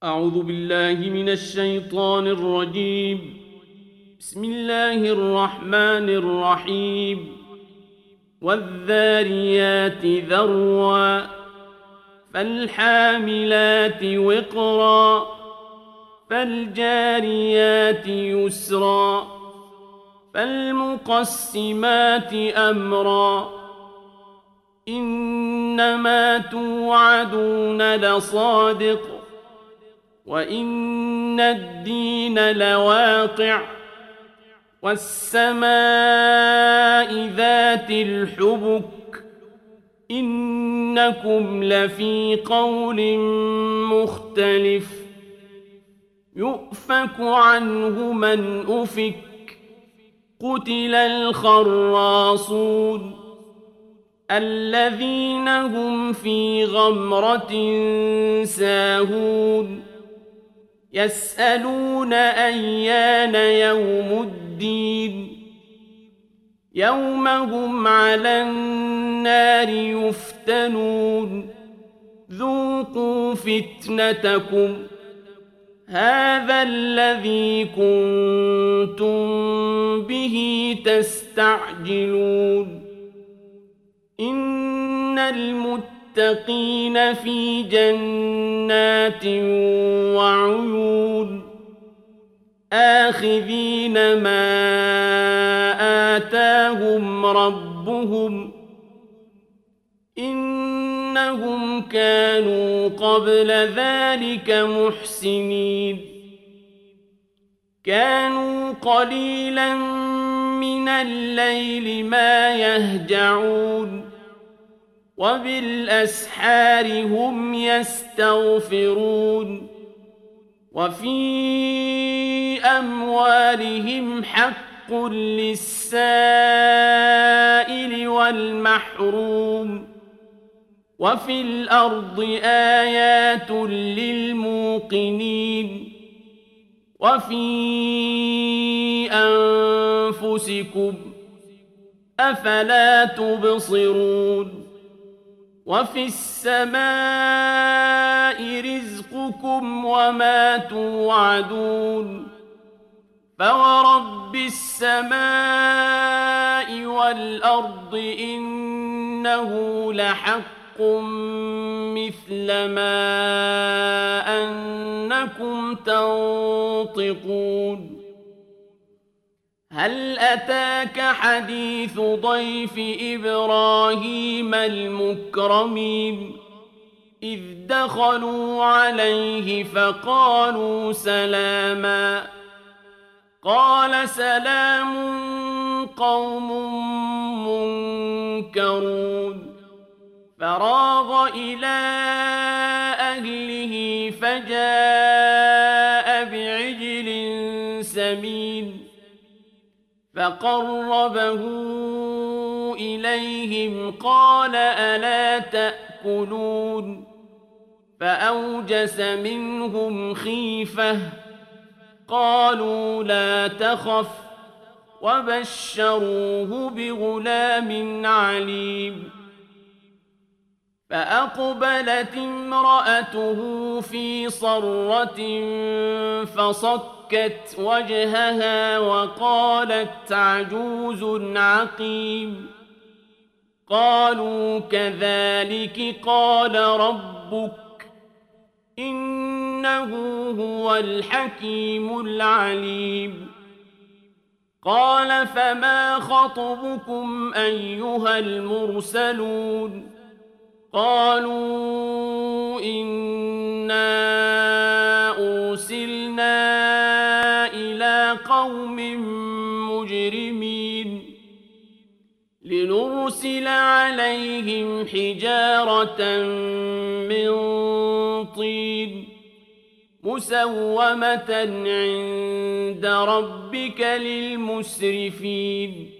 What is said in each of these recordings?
أعوذ بالله من الشيطان الرجيم. بسم الله الرحمن الرحيم. والذاريات ذروا فالحاملات وقرا فالجاريات يسرا فالمقسمات أمرا إنما توعدون لصادق وإن الدين لواقع والسماء ذات الحبك إنكم لفي قول مختلف يؤفك عنه من أفك قتل الخراصون الذين هم في غمرة ساهون يسألون أيان يوم الدين يوم هم على النار يفتنون ذوقوا فتنتكم هذا الذي كنتم به تستعجلون إن المتقين في جنات وعيون آخذين ما آتاهم ربهم إنهم كانوا قبل ذلك محسنين كانوا قليلا من الليل ما يهجعون وبالأسحار هم يستغفرون وفي أموالهم حق للسائل والمحروم وفي الأرض آيات للموقنين وفي أنفسكم أفلا تبصرون وفي السماء رزقكم وما توعدون فورب السماء والأرض إنه لحق مثل ما أنكم تنطقون هل أتاك حديث ضيف إبراهيم المكرمين إذ دخلوا عليه فقالوا سلاما قال سلام قوم منكرون فراغ إلى أهله فجاء بعجل سمين فقربه إليهم قال ألا تأكلون فأوجس منهم خيفة قالوا لا تخف وبشروه بغلام عليم فأقبلت امرأته في صرة فصكت وجهها وقالت عجوز عقيم قالوا كذلك قال ربك إنه هو الحكيم العليم قال فما خطبكم أيها المرسلون قالوا إنا أرسلنا إلى قوم مجرمين لنرسل عليهم حجارة من طين مسومة عند ربك للمسرفين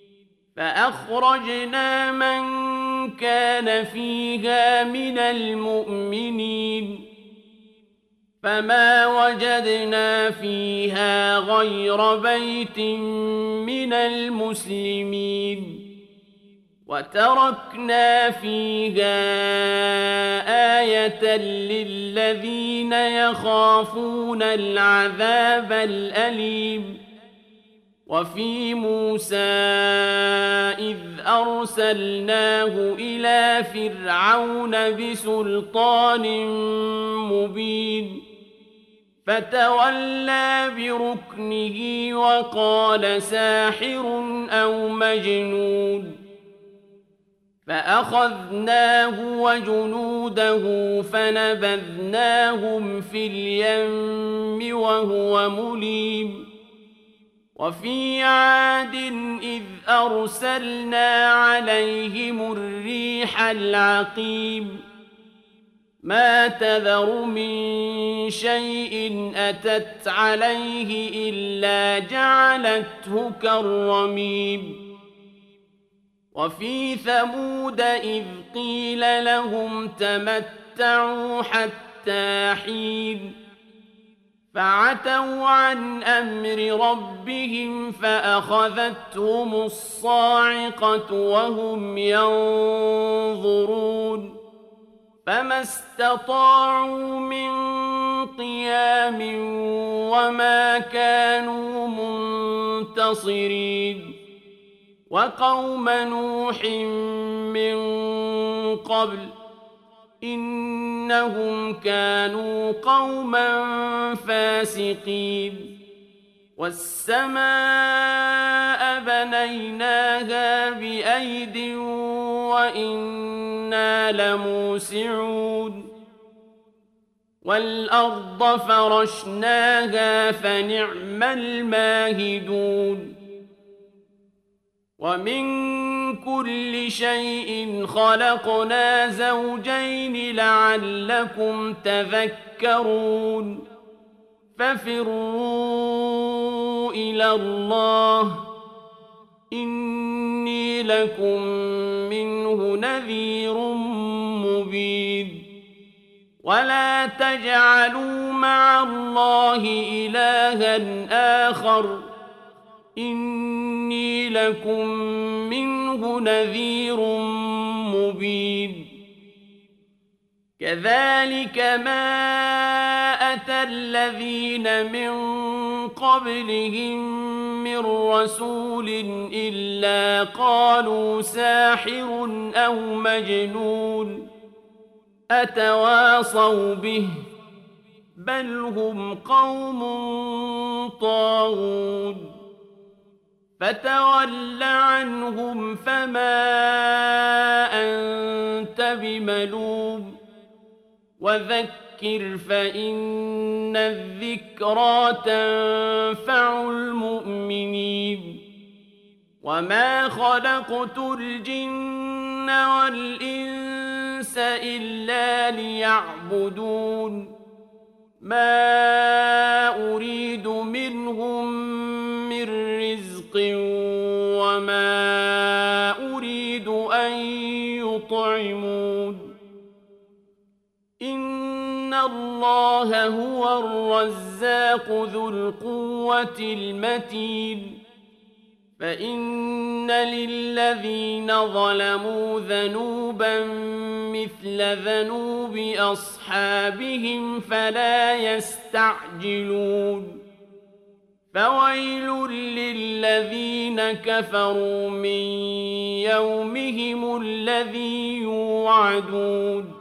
فأخرجنا من كان فيها من المؤمنين فما وجدنا فيها غير بيت من المسلمين وتركنا فيها آية للذين يخافون العذاب الأليم وفي موسى إذ أرسلناه إلى فرعون بسلطان مبين فتولى بركنه وقال ساحر أو مجنون فأخذناه وجنوده فنبذناهم في اليم وهو مليم وفي عاد إذ أرسلنا عليهم الريح العقيم ما تذر من شيء أتت عليه إلا جعلته كالرميم وفي ثمود إذ قيل لهم تمتعوا حتى حين فعتوا عن أمر ربهم فأخذتهم الصاعقة وهم ينظرون فما استطاعوا من قيام وما كانوا منتصرين وقوم نوح من قبل إنهم كانوا قوما فاسقين والسماء بنيناها بأيد وإنا لموسعون والأرض فرشناها فنعم الماهدون ومن كل شيء خلقنا زوجين لعلكم تذكرون ففروا إلى الله إني لكم منه نذير مبين ولا تجعلوا مع الله إلها آخر إني لكم منه نذير مبين كذلك ما أتى الذين من قبلهم من رسول إلا قالوا ساحر أو مجنون أتواصوا به بل هم قوم طاغون فتول عنهم فما أنت بملوم وذكر فإن الذكرى تنفع المؤمنين وما خلقت الجن والإنس إلا ليعبدون ما أريد منهم من رزق وما أريد أن يطعمون إن الله هو الرزاق ذو القوة المتين فإن للذين ظلموا ذنوبا مثل ذنوب أصحابهم فلا يستعجلون فويل للذين كفروا من يومهم الذي يوعدون